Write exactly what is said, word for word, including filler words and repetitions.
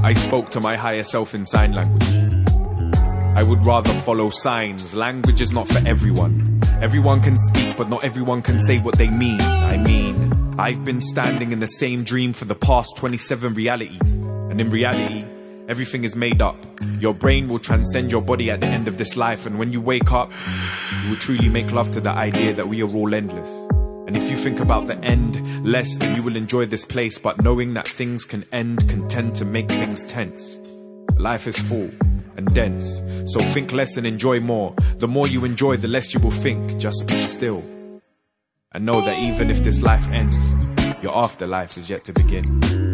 I spoke to my higher self in sign language. I would rather follow signs. Language is not for everyone. Everyone can speak, but not everyone can say what they mean. I mean, I've been standing in the same dream for the past twenty-seven realities. And in reality, everything is made up. Your brain will transcend your body at the end of this life, and when you wake up, you will truly make love to the idea that we are all endless. And if you think about the end less, then you will enjoy this place. But knowing that things can end can tend to make things tense. Life is full and dense, so think less and enjoy more. The more you enjoy, the less you will think. Just be still and know that even if this life ends, your afterlife is yet to begin.